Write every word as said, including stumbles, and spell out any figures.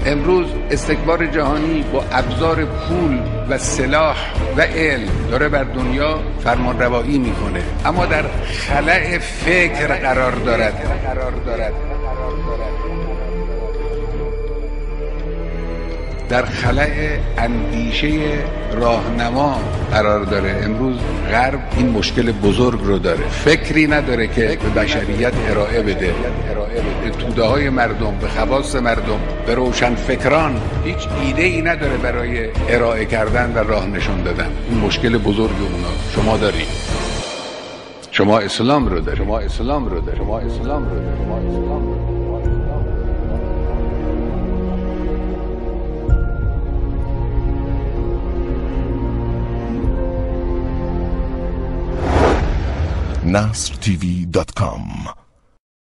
امروز استکبار جهانی با ابزار پول و سلاح و علم داره بر دنیا فرمان روایی میکنه، اما در خلأ فکر قرار دارد. در خلأ اندیشه راهنما قرار داره. امروز غرب این مشکل بزرگ رو داره، فکری نداره که به بشریت ارائه بده، به توده های مردم، به خواص مردم، به روشن فکران هیچ ایده ای نداره برای ارائه کردن و راه نشون دادن. این مشکل بزرگ اونا شما دارید. شما اسلام رو دارید. شما اسلام رو دارید. شما اسلام رو دارید. شما اسلام رو دارید. نصر تی وی دات کام